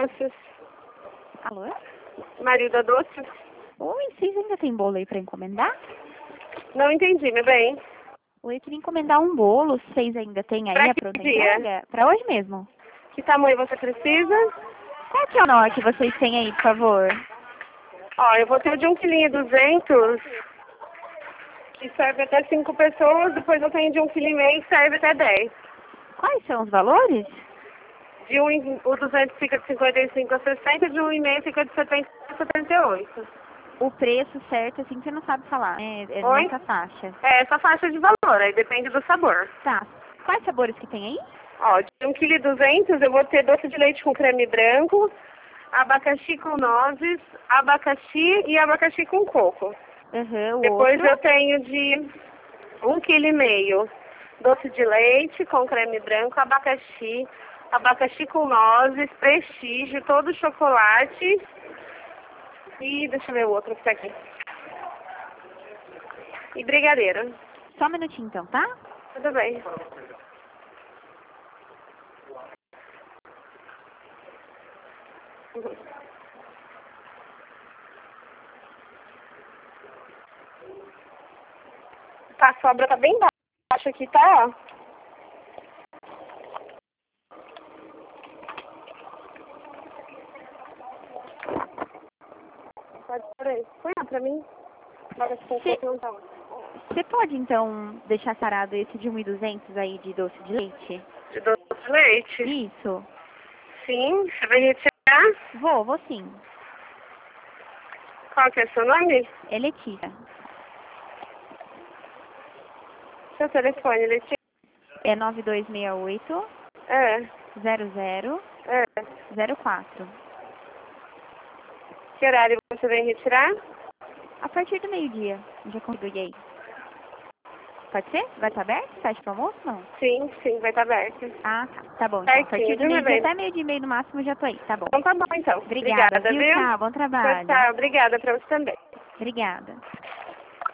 Doces. Alô? Marilda Doces. Oi, vocês ainda tem bolo aí pra encomendar? Não entendi, meu bem. Oi, eu queria encomendar um bolo, vocês ainda tem aí Pra a que pronta dia? entrega? Pra hoje mesmo. Que tamanho você precisa? Qual que é o menor que vocês têm aí, por favor? Ó, eu vou ter de 1,2 kg, que serve até 5 pessoas. Depois eu tenho de 1,5 kg, que serve até 10. Quais são os valores? O 200 fica de 55 a 60, de 1,5 fica de 70 a 78. O preço certo, assim, você não sabe falar. É Oi? nessa faixa. É essa faixa de valor, aí depende do sabor. Tá. Quais sabores que tem aí? Ó, de 1,2 kg eu vou ter doce de leite com creme branco, abacaxi com nozes, abacaxi e abacaxi com coco. Aham, o Depois outro. eu tenho de 1,5 kg doce de leite com creme branco, abacaxi, abacaxi com nozes, prestígio, todo chocolate. E deixa eu ver o outro que tá aqui. E brigadeiro. Só um minutinho então, tá? Tudo bem. Tá, a sobra tá bem baixa aqui, tá? Ó. Pode por aí. Põe lá pra mim. Bora com coco não tá lá. Você pode, então, deixar sarado esse de 1.200 aí de doce de leite? De doce de leite? Isso. Sim, você vai retirar? Vou sim. Qual que é o seu nome? É Letícia. Seu telefone, Letícia? É 9268 É, 0004. Que horário você vem retirar? A partir do meio-dia. Já consigo ir aí. Pode ser? Vai estar aberto? Fecha pro almoço? Não. Sim, vai estar aberto. Ah, tá. Tá bom, então. A partir Certinho, do viu, meu meio-dia bem? até meio-dia e meio no máximo eu já tô aí. Tá bom. Então tá bom, então. Obrigada, viu? viu? Tchau, bom trabalho. Tchau, obrigada pra você também. Obrigada.